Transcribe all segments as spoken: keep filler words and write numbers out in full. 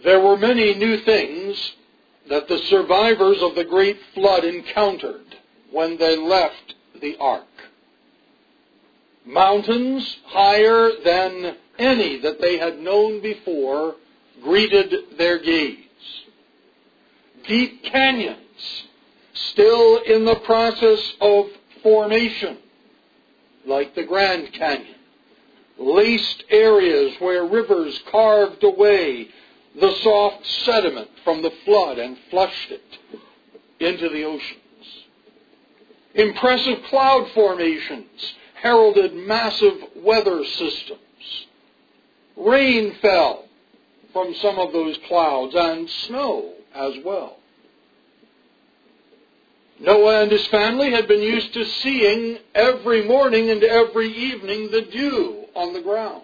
There were many new things that the survivors of the great flood encountered when they left the ark. Mountains higher than any that they had known before greeted their gaze. Deep canyons, still in the process of formation, like the Grand Canyon. Laced areas where rivers carved away the soft sediment from the flood and flushed it into the oceans. Impressive cloud formations heralded massive weather systems. Rain fell from some of those clouds, and snow as well. Noah and his family had been used to seeing every morning and every evening the dew on the ground.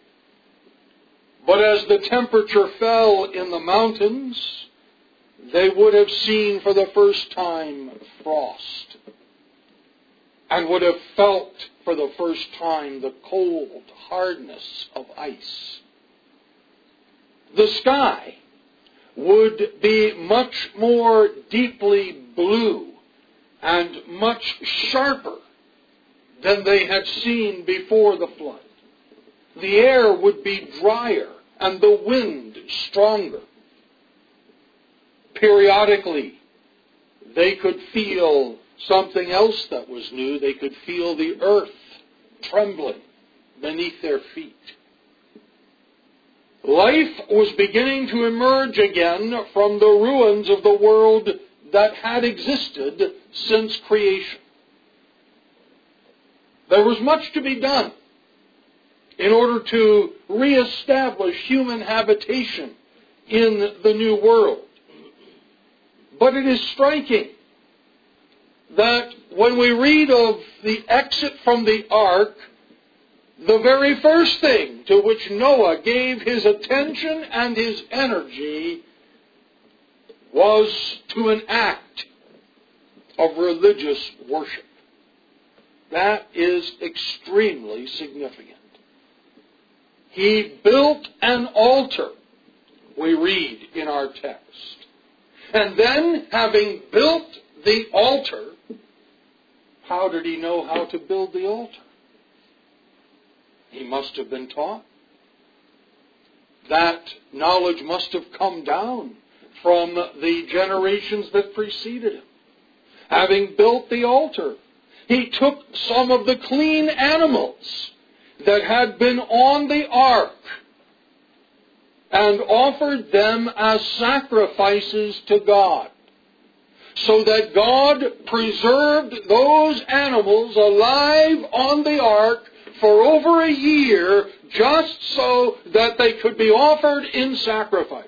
But as the temperature fell in the mountains, they would have seen for the first time frost, and would have felt for the first time the cold hardness of ice. The sky would be much more deeply blue and much sharper than they had seen before the flood. The air would be drier and the wind stronger. Periodically, they could feel something else that was new. They could feel the earth trembling beneath their feet. Life was beginning to emerge again from the ruins of the world that had existed since creation. There was much to be done in order to reestablish human habitation in the new world. But it is striking that when we read of the exit from the ark, the very first thing to which Noah gave his attention and his energy was to an act of religious worship. That is extremely significant. He built an altar, we read in our text. And then, having built the altar, how did he know how to build the altar? He must have been taught. That knowledge must have come down from the generations that preceded him. Having built the altar, he took some of the clean animals that had been on the ark and offered them as sacrifices to God, so that God preserved those animals alive on the ark for over a year, just so that they could be offered in sacrifice.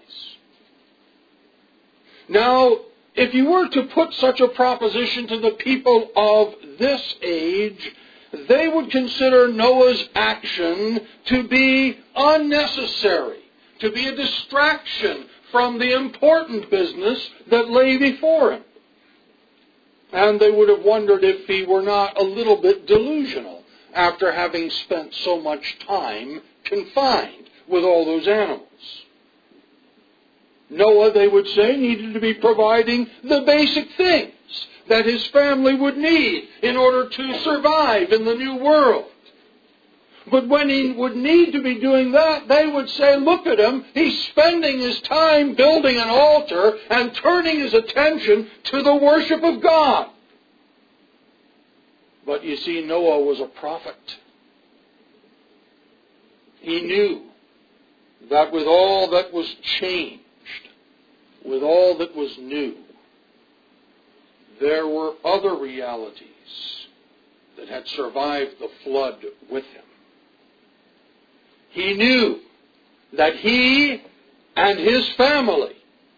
Now, if you were to put such a proposition to the people of this age, they would consider Noah's action to be unnecessary, to be a distraction from the important business that lay before him. And they would have wondered if he were not a little bit delusional after having spent so much time confined with all those animals. Noah, they would say, needed to be providing the basic things that his family would need in order to survive in the new world. But when he would need to be doing that, they would say, look at him, he's spending his time building an altar and turning his attention to the worship of God. But you see, Noah was a prophet. He knew that with all that was changed, with all that was new, there were other realities that had survived the flood with him. He knew that he and his family,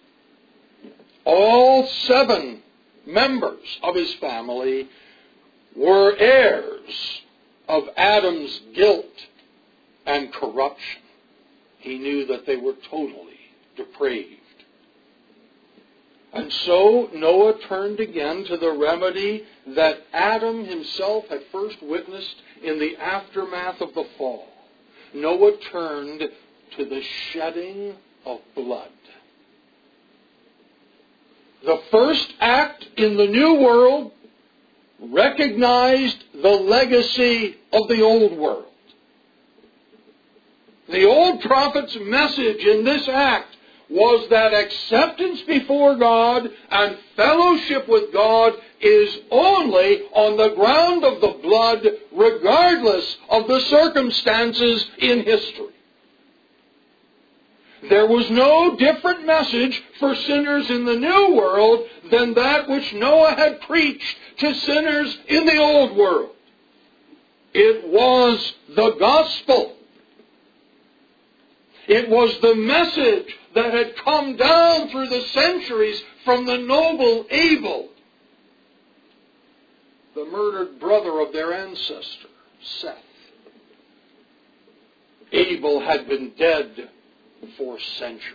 all seven members of his family, were heirs of Adam's guilt and corruption. He knew that they were totally depraved. And so Noah turned again to the remedy that Adam himself had first witnessed in the aftermath of the fall. Noah turned to the shedding of blood. The first act in the new world recognized the legacy of the old world. The old prophet's message in this act was that acceptance before God and fellowship with God is only on the ground of the blood, regardless of the circumstances in history. There was no different message for sinners in the new world than that which Noah had preached to sinners in the old world. It was the gospel. It was the message that had come down through the centuries from the noble Abel, the murdered brother of their ancestor, Seth. Abel had been dead for centuries.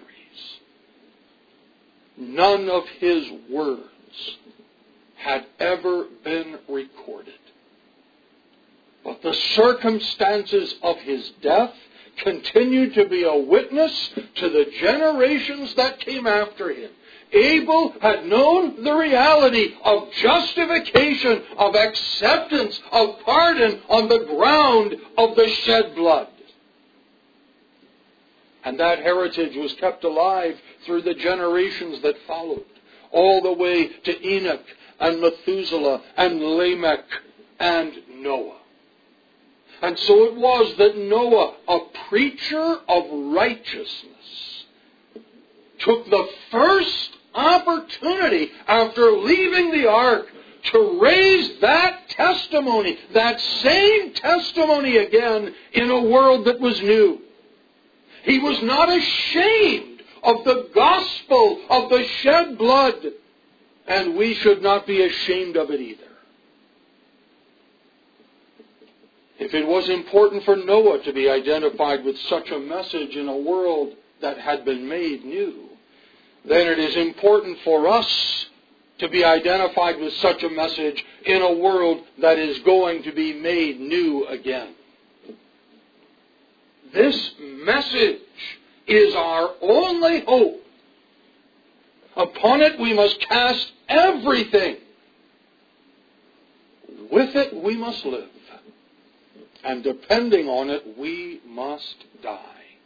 None of his words had ever been recorded. But the circumstances of his death continued to be a witness to the generations that came after him. Abel had known the reality of justification, of acceptance, of pardon on the ground of the shed blood. And that heritage was kept alive through the generations that followed, all the way to Enoch and Methuselah and Lamech and Noah. And so it was that Noah, a preacher of righteousness, took the first opportunity after leaving the ark to raise that testimony, that same testimony again in a world that was new. He was not ashamed of the gospel of the shed blood, and we should not be ashamed of it either. If it was important for Noah to be identified with such a message in a world that had been made new, then it is important for us to be identified with such a message in a world that is going to be made new again. This message is our only hope. Upon it we must cast everything. With it we must live. And depending on it, we must die.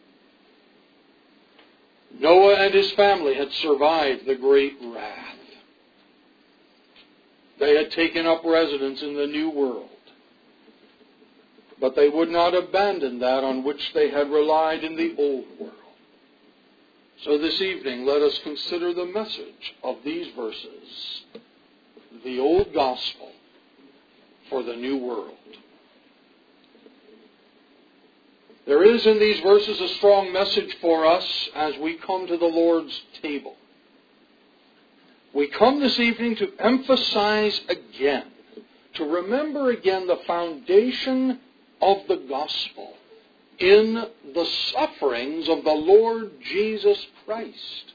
Noah and his family had survived the great wrath. They had taken up residence in the new world. But they would not abandon that on which they had relied in the old world. So this evening, let us consider the message of these verses. The old gospel for the new world. There is in these verses a strong message for us as we come to the Lord's table. We come this evening to emphasize again, to remember again the foundation of the gospel in the sufferings of the Lord Jesus Christ.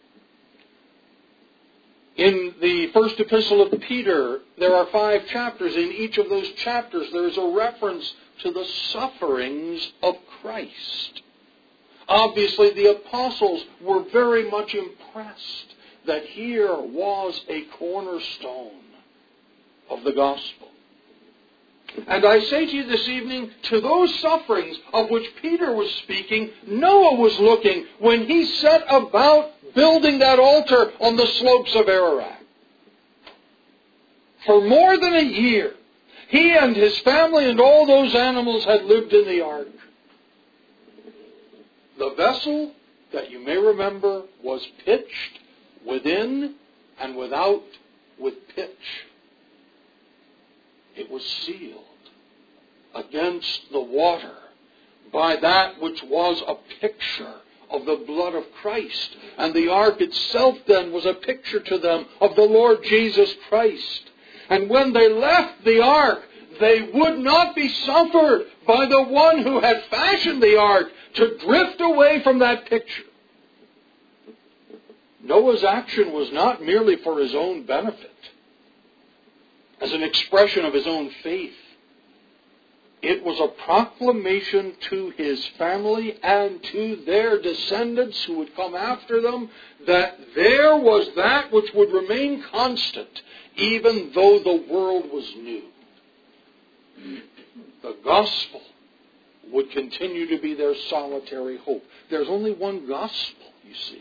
In the first epistle of Peter, there are five chapters. In each of those chapters, there is a reference to the sufferings of Christ. Obviously, the apostles were very much impressed that here was a cornerstone of the gospel. And I say to you this evening, to those sufferings of which Peter was speaking, Noah was looking when he set about building that altar on the slopes of Ararat. For more than a year, he and his family and all those animals had lived in the ark. The vessel, that you may remember, was pitched within and without with pitch. It was sealed against the water by that which was a picture of the blood of Christ. And the ark itself then was a picture to them of the Lord Jesus Christ. And when they left the ark, they would not be suffered by the one who had fashioned the ark to drift away from that picture. Noah's action was not merely for his own benefit, as an expression of his own faith. It was a proclamation to his family and to their descendants who would come after them that there was that which would remain constant even though the world was new. The gospel would continue to be their solitary hope. There's only one gospel, you see.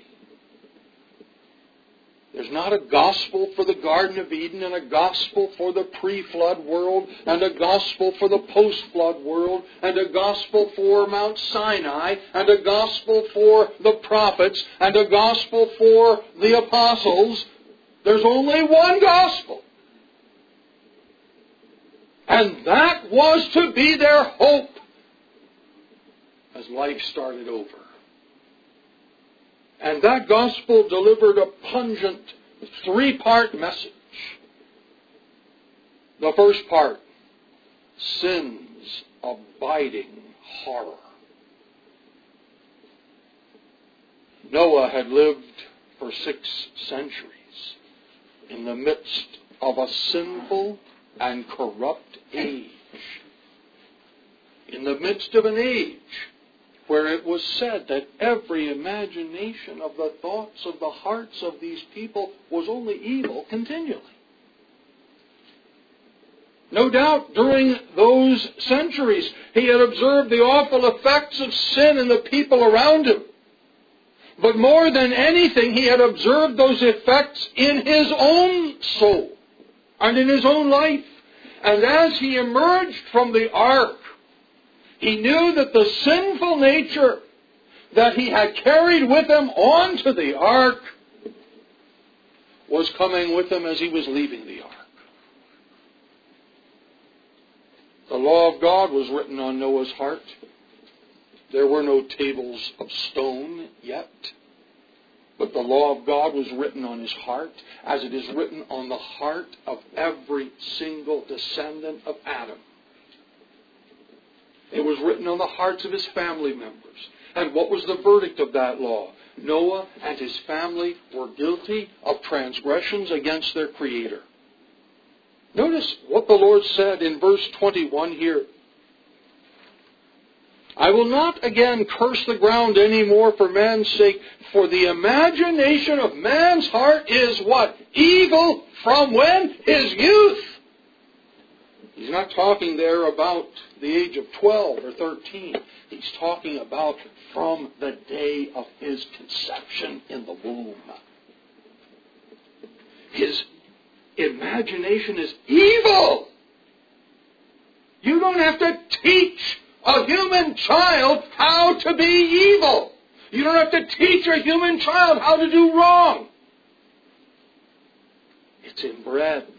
There's not a gospel for the Garden of Eden and a gospel for the pre-flood world and a gospel for the post-flood world and a gospel for Mount Sinai and a gospel for the prophets and a gospel for the apostles. There's only one gospel. And that was to be their hope as life started over. And that gospel delivered a pungent three-part message. The first part, sin's abiding horror. Noah had lived for six centuries in the midst of a sinful and corrupt age. In the midst of an age where it was said that every imagination of the thoughts of the hearts of these people was only evil continually. No doubt during those centuries he had observed the awful effects of sin in the people around him. But more than anything, he had observed those effects in his own soul and in his own life. And as he emerged from the ark, he knew that the sinful nature that he had carried with him onto the ark was coming with him as he was leaving the ark. The law of God was written on Noah's heart. There were no tables of stone yet, but the law of God was written on his heart, as it is written on the heart of every single descendant of Adam. It was written on the hearts of his family members. And what was the verdict of that law? Noah and his family were guilty of transgressions against their Creator. Notice what the Lord said in verse twenty-one here. I will not again curse the ground any more for man's sake, for the imagination of man's heart is what? Evil from when? His youth. He's not talking there about the age of twelve or thirteen. He's talking about from the day of his conception in the womb. His imagination is evil. You don't have to teach a human child how to be evil. You don't have to teach a human child how to do wrong. It's inbred.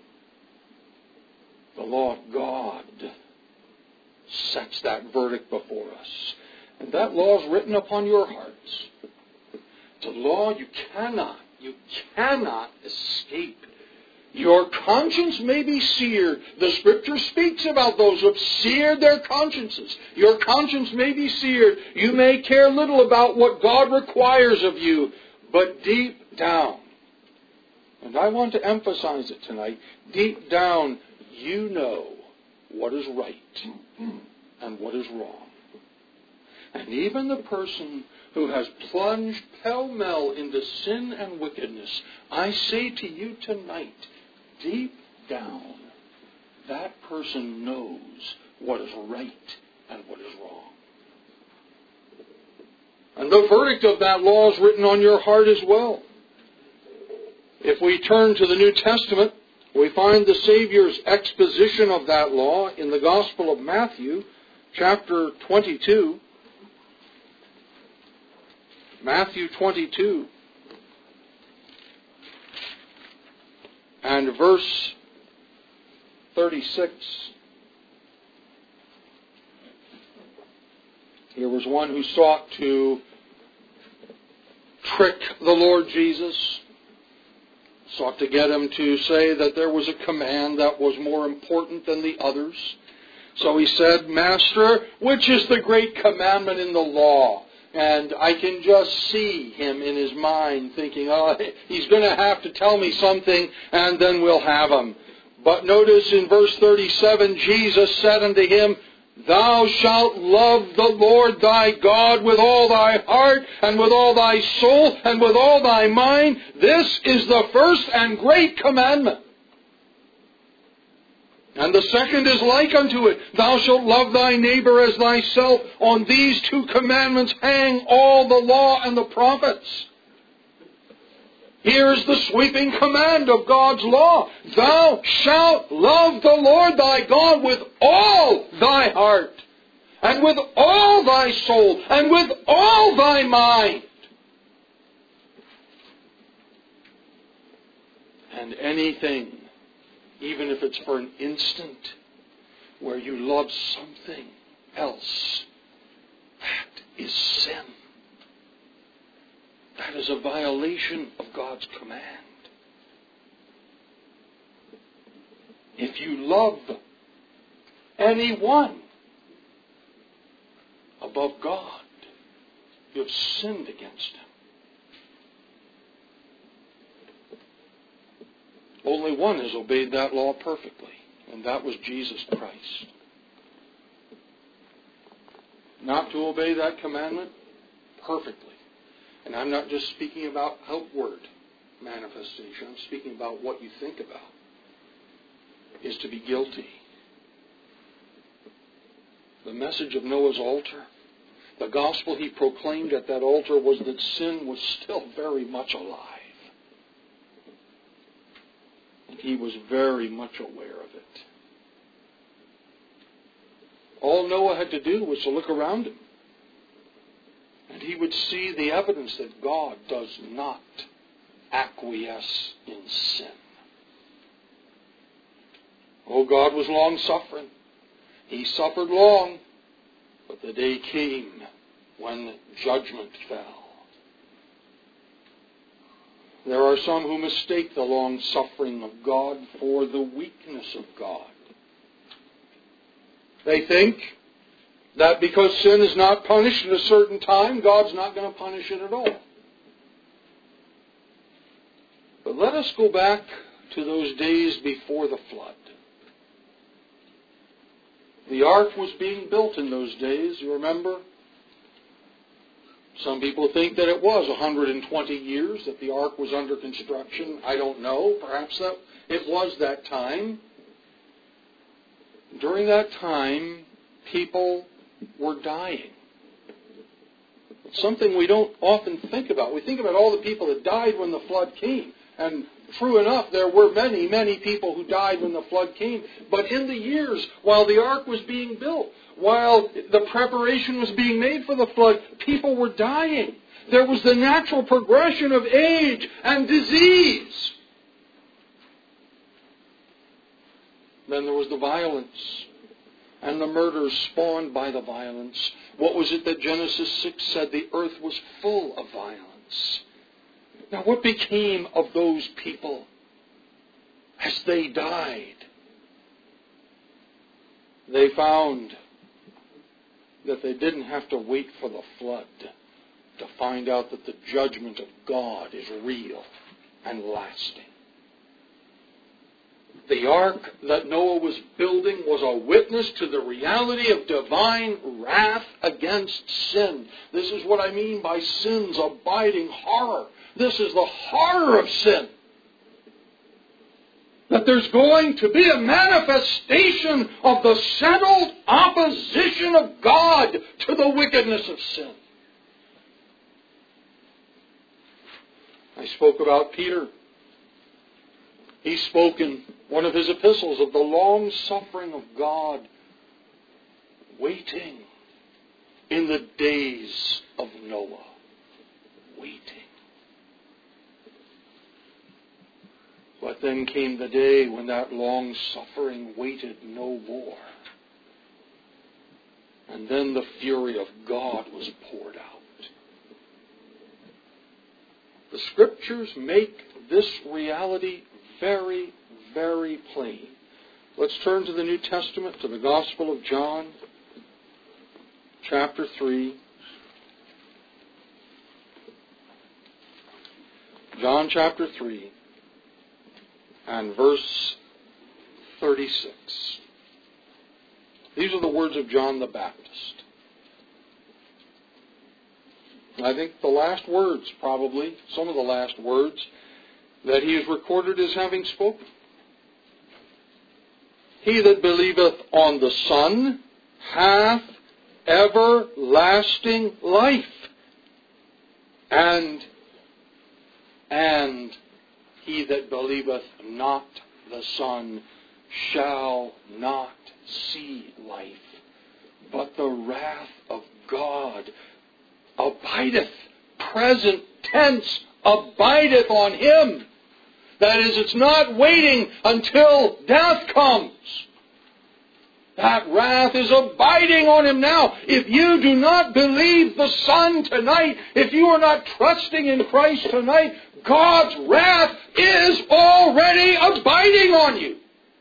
The law of God sets that verdict before us. And that law is written upon your hearts. It's a law you cannot, you cannot escape. Your conscience may be seared. The Scripture speaks about those who have seared their consciences. Your conscience may be seared. You may care little about what God requires of you. But deep down, and I want to emphasize it tonight, deep down, you know what is right and what is wrong. And even the person who has plunged pell-mell into sin and wickedness, I say to you tonight, deep down, that person knows what is right and what is wrong. And the verdict of that law is written on your heart as well. If we turn to the New Testament, we find the Savior's exposition of that law in the Gospel of Matthew, chapter twenty-two. Matthew twenty-two. And verse thirty-six. Here was one who sought to trick the Lord Jesus. Sought to get him to say that there was a command that was more important than the others. So he said, Master, which is the great commandment in the law? And I can just see him in his mind thinking, oh, he's going to have to tell me something and then we'll have him. But notice in verse thirty-seven, Jesus said unto him, Thou shalt love the Lord thy God with all thy heart, and with all thy soul, and with all thy mind. This is the first and great commandment. And the second is like unto it. Thou shalt love thy neighbor as thyself. On these two commandments hang all the law and the prophets. Here is the sweeping command of God's law. Thou shalt love the Lord thy God with all thy heart, and with all thy soul, and with all thy mind. And anything, even if it's for an instant, where you love something else, that is sin. That is a violation of God's command. If you love anyone above God, you have sinned against Him. Only one has obeyed that law perfectly, and that was Jesus Christ. Not to obey that commandment perfectly. And I'm not just speaking about outward manifestation. I'm speaking about what you think about. Is to be guilty. The message of Noah's altar, the gospel he proclaimed at that altar was that sin was still very much alive. And he was very much aware of it. All Noah had to do was to look around him. And he would see the evidence that God does not acquiesce in sin. Oh, God was long-suffering. He suffered long, but the day came when judgment fell. There are some who mistake the long-suffering of God for the weakness of God. They think that because sin is not punished at a certain time, God's not going to punish it at all. But let us go back to those days before the flood. The ark was being built in those days, you remember? Some people think that it was one hundred twenty years that the ark was under construction. I don't know. Perhaps that it was that time. During that time, people were dying. It's something we don't often think about. We think about all the people that died when the flood came. And true enough, there were many, many people who died when the flood came. But in the years while the ark was being built, while the preparation was being made for the flood, people were dying. There was the natural progression of age and disease. Then there was the violence and the murders spawned by the violence. What was it that Genesis six said? The earth was full of violence. Now, what became of those people as they died? They found that they didn't have to wait for the flood to find out that the judgment of God is real and lasting. The ark that Noah was building was a witness to the reality of divine wrath against sin. This is what I mean by sin's abiding horror. This is the horror of sin. That there's going to be a manifestation of the settled opposition of God to the wickedness of sin. I spoke about Peter. He spoke in one of his epistles of the long suffering of God, waiting in the days of Noah. Waiting. But then came the day when that long suffering waited no more. And then the fury of God was poured out. The Scriptures make this reality very, very plain. Let's turn to the New Testament, to the Gospel of John, chapter three. John chapter three and verse thirty-six. These are the words of John the Baptist. I think the last words, probably, some of the last words that he is recorded as having spoken. He that believeth on the Son hath everlasting life. And, and he that believeth not the Son shall not see life, but the wrath of God abideth, present tense, abideth on him. That is, it's not waiting until death comes. That wrath is abiding on him now. If you do not believe the Son tonight, if you are not trusting in Christ tonight, God's wrath is already abiding on you.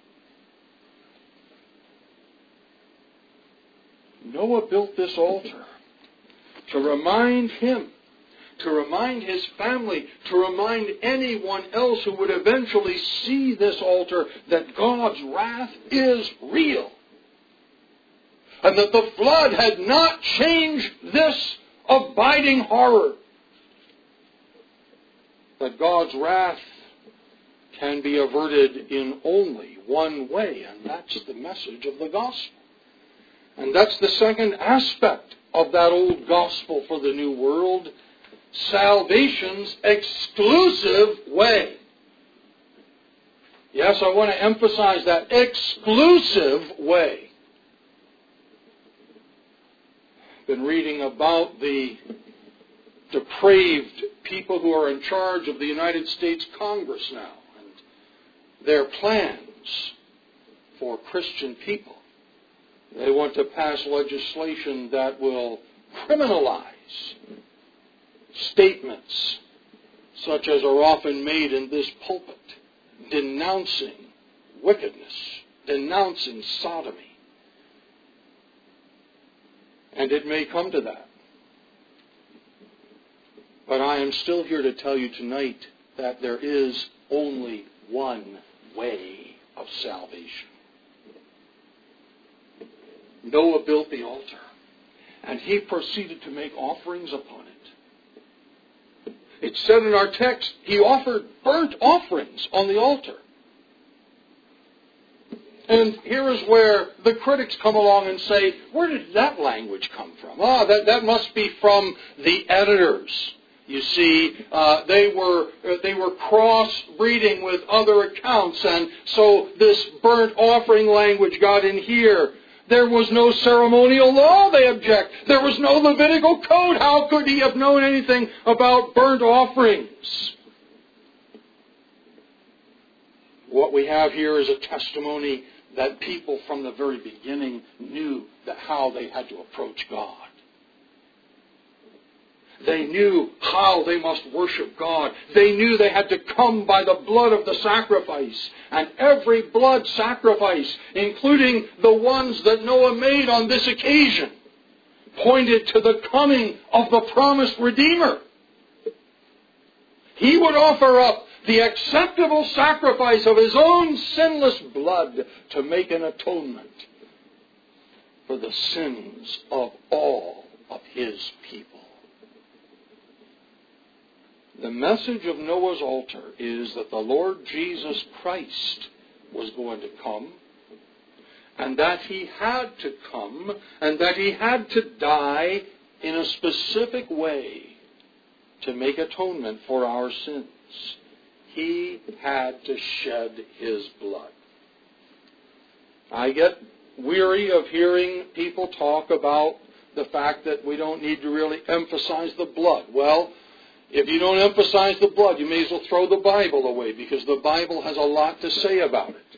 Noah built this altar to remind him, to remind his family, to remind anyone else who would eventually see this altar that God's wrath is real. And that the flood had not changed this abiding horror. That God's wrath can be averted in only one way, and that's the message of the gospel. And that's the second aspect of that old gospel for the new world, salvation's exclusive way. Yes, I want to emphasize that exclusive way. Been reading about the depraved people who are in charge of the United States Congress now and their plans for Christian people. They want to pass legislation that will criminalize statements such as are often made in this pulpit, denouncing wickedness, denouncing sodomy. And it may come to that. But I am still here to tell you tonight that there is only one way of salvation. Noah built the altar, and he proceeded to make offerings upon it. It said in our text, he offered burnt offerings on the altar. And here is where the critics come along and say, where did that language come from? Ah, that, that must be from the editors. You see, uh, they were uh, they were cross-breeding with other accounts, and so this burnt offering language got in here. There was no ceremonial law, they object. There was no Levitical code. How could he have known anything about burnt offerings? What we have here is a testimony that people from the very beginning knew that how they had to approach God. They knew how they must worship God. They knew they had to come by the blood of the sacrifice. And every blood sacrifice, including the ones that Noah made on this occasion, pointed to the coming of the promised Redeemer. He would offer up the acceptable sacrifice of his own sinless blood to make an atonement for the sins of all of his people. The message of Noah's altar is that the Lord Jesus Christ was going to come, and that he had to come, and that he had to die in a specific way to make atonement for our sins. He had to shed his blood. I get weary of hearing people talk about the fact that we don't need to really emphasize the blood. Well, if you don't emphasize the blood, you may as well throw the Bible away, because the Bible has a lot to say about it.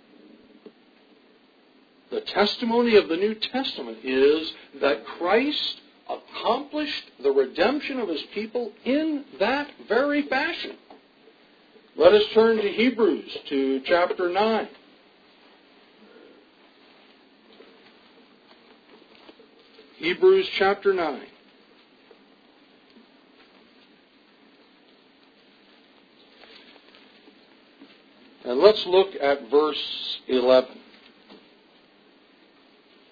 The testimony of the New Testament is that Christ accomplished the redemption of his people in that very fashion. Let us turn to Hebrews, to chapter nine. Hebrews chapter nine. And let's look at verse eleven.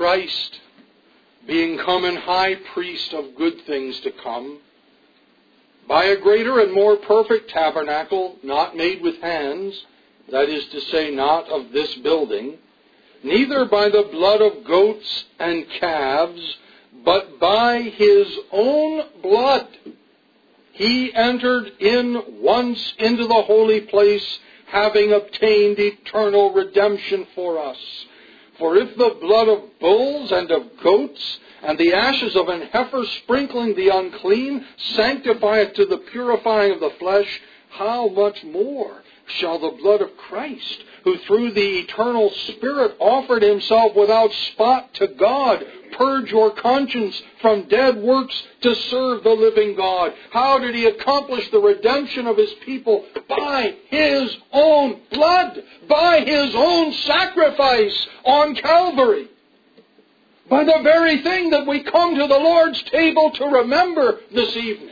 Christ, being come and high priest of good things to come, by a greater and more perfect tabernacle, not made with hands, that is to say, not of this building, neither by the blood of goats and calves, but by his own blood, he entered in once into the holy place, having obtained eternal redemption for us. For if the blood of bulls and of goats and the ashes of an heifer sprinkling the unclean sanctify it to the purifying of the flesh, how much more shall the blood of Christ, who through the eternal Spirit offered himself without spot to God, purge your conscience from dead works to serve the living God? How did he accomplish the redemption of his people? By his own blood, by his own sacrifice on Calvary. By the very thing that we come to the Lord's table to remember this evening.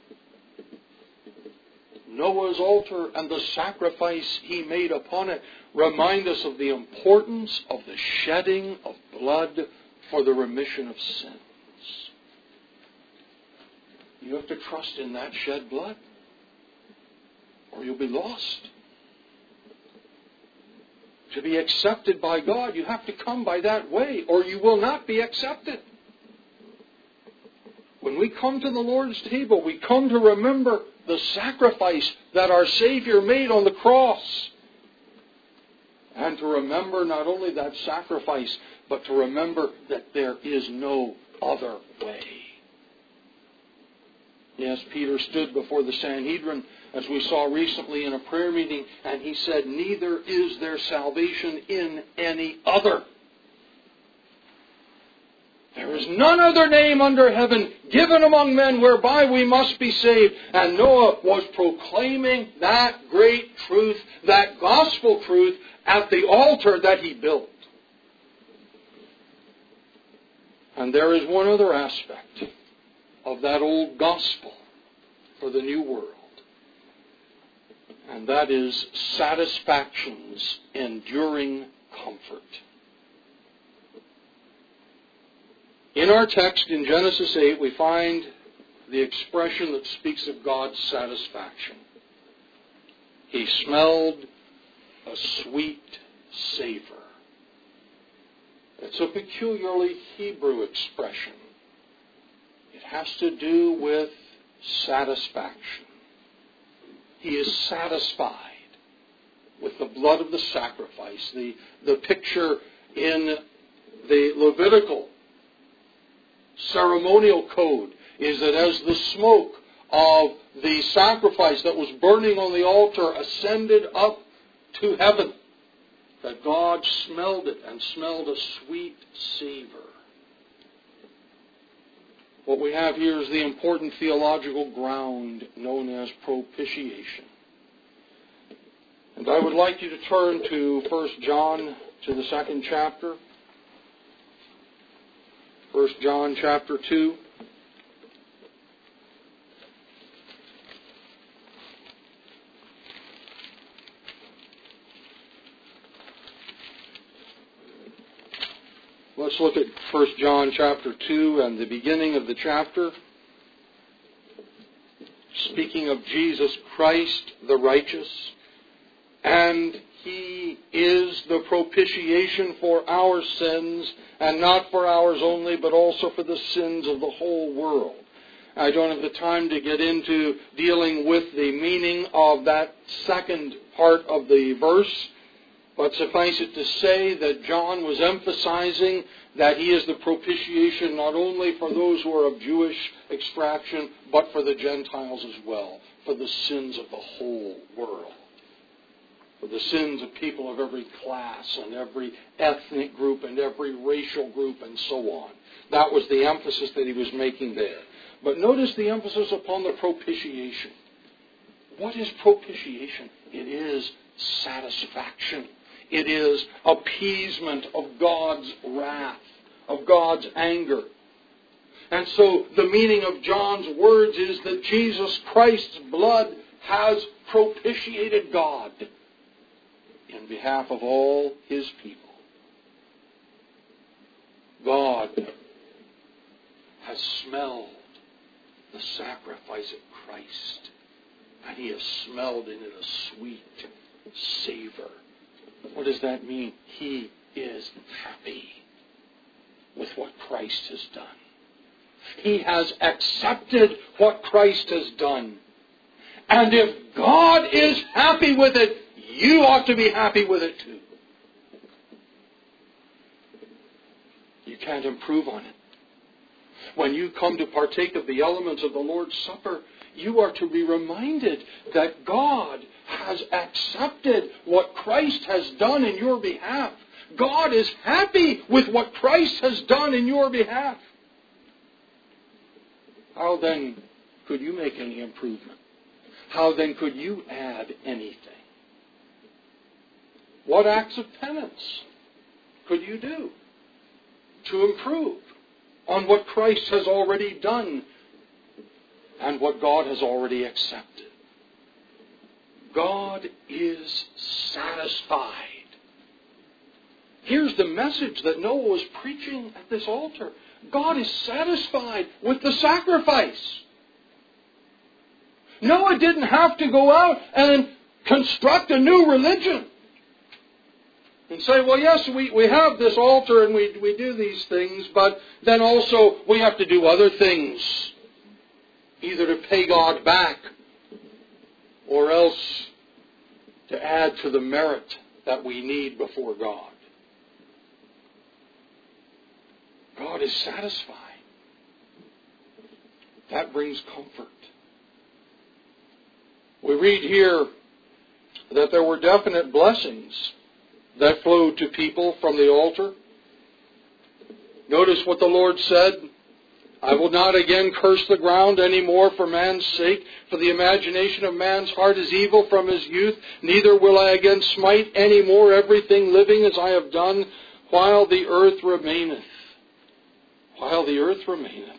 Noah's altar and the sacrifice he made upon it remind us of the importance of the shedding of blood for the remission of sins. You have to trust in that shed blood, or you'll be lost. To be accepted by God, you have to come by that way, or you will not be accepted. When we come to the Lord's table, we come to remember the sacrifice that our Savior made on the cross. And to remember not only that sacrifice, but to remember that there is no other way. Yes, Peter stood before the Sanhedrin, as we saw recently in a prayer meeting, and he said, neither is there salvation in any other. There is none other name under heaven given among men whereby we must be saved. And Noah was proclaiming that great truth, that gospel truth, at the altar that he built. And there is one other aspect of that old gospel for the new world. And that is satisfaction's enduring comfort. In our text in Genesis eight, we find the expression that speaks of God's satisfaction. He smelled a sweet savor. It's a peculiarly Hebrew expression. It has to do with satisfaction. He is satisfied with the blood of the sacrifice. The, the picture in the Levitical ceremonial code is that as the smoke of the sacrifice that was burning on the altar ascended up to heaven, that God smelled it and smelled a sweet savor. What we have here is the important theological ground known as propitiation. And I would like you to turn to First John, to the second chapter. First John chapter two. Let's look at First John chapter two and the beginning of the chapter. Speaking of Jesus Christ, the righteous. And He is the propitiation for our sins, and not for ours only, but also for the sins of the whole world. I don't have the time to get into dealing with the meaning of that second part of the verse, but suffice it to say that John was emphasizing that He is the propitiation not only for those who are of Jewish extraction, but for the Gentiles as well, for the sins of the whole world. For the sins of people of every class and every ethnic group and every racial group and so on. That was the emphasis that he was making there. But notice the emphasis upon the propitiation. What is propitiation? It is satisfaction. It is appeasement of God's wrath, of God's anger. And so the meaning of John's words is that Jesus Christ's blood has propitiated God in behalf of all His people. God has smelled the sacrifice of Christ, and He has smelled in it a sweet savor. What does that mean? He is happy with what Christ has done. He has accepted what Christ has done. And if God is happy with it, you ought to be happy with it too. You can't improve on it. When you come to partake of the elements of the Lord's Supper, you are to be reminded that God has accepted what Christ has done in your behalf. God is happy with what Christ has done in your behalf. How then could you make any improvement? How then could you add anything? What acts of penance could you do to improve on what Christ has already done and what God has already accepted? God is satisfied. Here's the message that Noah was preaching at this altar. God is satisfied with the sacrifice. Noah didn't have to go out and construct a new religion and say, well, yes, we, we have this altar and we, we do these things, but then also we have to do other things, either to pay God back or else to add to the merit that we need before God. God is satisfied. That brings comfort. We read here that there were definite blessings that flowed to people from the altar. Notice what the Lord said. I will not again curse the ground any more for man's sake, for the imagination of man's heart is evil from his youth. Neither will I again smite any more everything living as I have done while the earth remaineth. While the earth remaineth.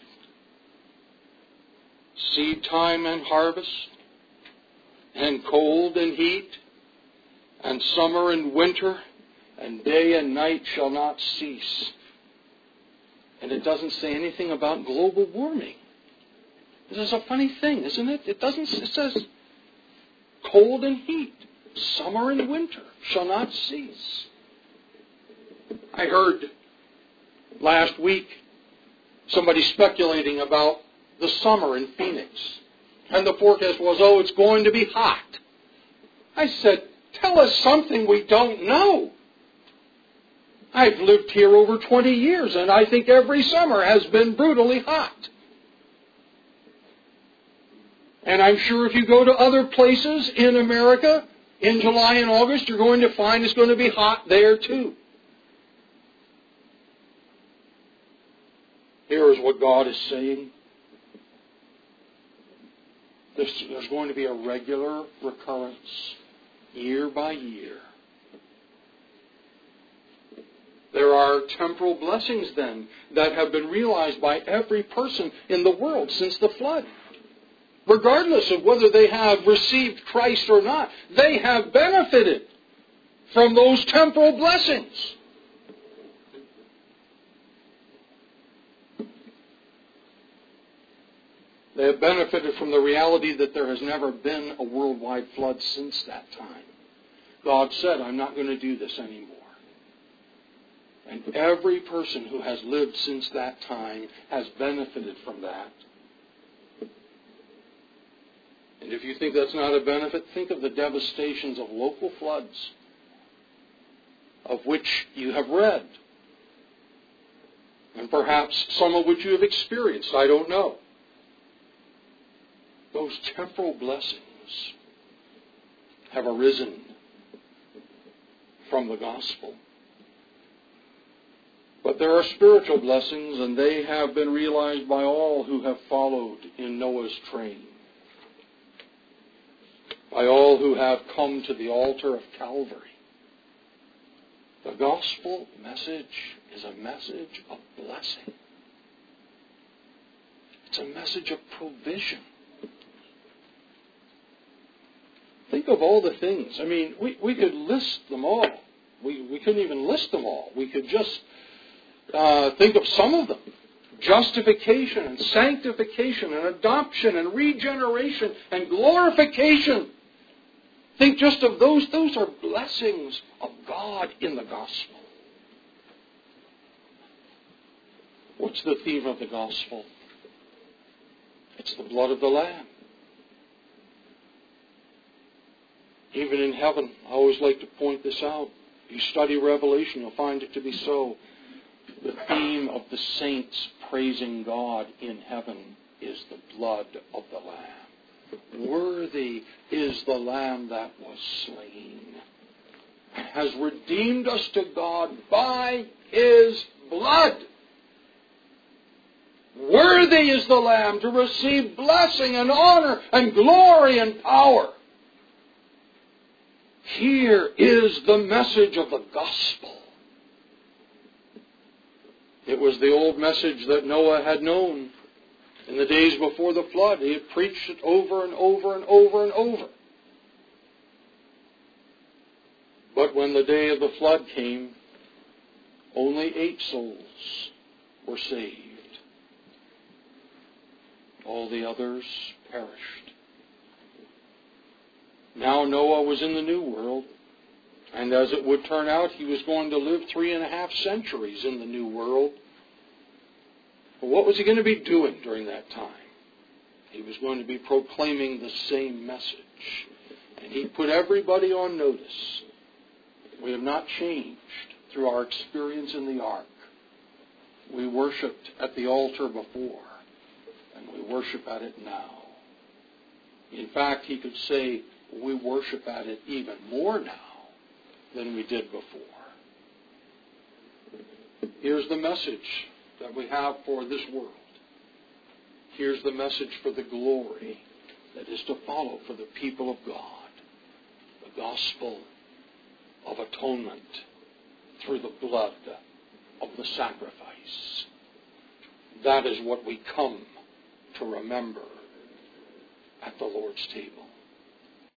Seed time and harvest, and cold and heat, and summer and winter, and day and night shall not cease. And it doesn't say anything about global warming. This is a funny thing, isn't it? It doesn't. It says cold and heat, summer and winter shall not cease. I heard last week somebody speculating about the summer in Phoenix. And the forecast was, oh, it's going to be hot. I said, tell us something we don't know. I've lived here over twenty years, and I think every summer has been brutally hot. And I'm sure if you go to other places in America, in July and August, you're going to find it's going to be hot there too. Here is what God is saying. There's, there's going to be a regular recurrence, year by year. There are temporal blessings then that have been realized by every person in the world since the flood. Regardless of whether they have received Christ or not, they have benefited from those temporal blessings. They have benefited from the reality that there has never been a worldwide flood since that time. God said, I'm not going to do this anymore. And every person who has lived since that time has benefited from that. And if you think that's not a benefit, think of the devastations of local floods, of which you have read. And perhaps some of which you have experienced, I don't know. Those temporal blessings have arisen from the gospel. But there are spiritual blessings, and they have been realized by all who have followed in Noah's train. By all who have come to the altar of Calvary. The gospel message is a message of blessing. It's a message of provision. Think of all the things. I mean, we, we could list them all. We, we couldn't even list them all. We could just Uh, think of some of them. Justification and sanctification and adoption and regeneration and glorification. Think just of those. Those are blessings of God in the gospel. What's the theme of the gospel? It's the blood of the Lamb. Even in heaven, I always like to point this out. If you study Revelation, you'll find it to be so. The theme of the saints praising God in heaven is the blood of the Lamb. Worthy is the Lamb that was slain, and has redeemed us to God by His blood. Worthy is the Lamb to receive blessing and honor and glory and power. Here is the message of the gospel. It was the old message that Noah had known in the days before the flood. He had preached it over and over and over and over. But when the day of the flood came, only eight souls were saved. All the others perished. Now Noah was in the new world, and as it would turn out, he was going to live three and a half centuries in the new world. But what was he going to be doing during that time? He was going to be proclaiming the same message. And he put everybody on notice. We have not changed through our experience in the ark. We worshipped at the altar before, and we worship at it now. In fact, he could say we worship at it even more now than we did before. Here's the message that we have for this world. Here's the message for the glory that is to follow for the people of God. The gospel of atonement through the blood of the sacrifice. That is what we come to remember at the Lord's table.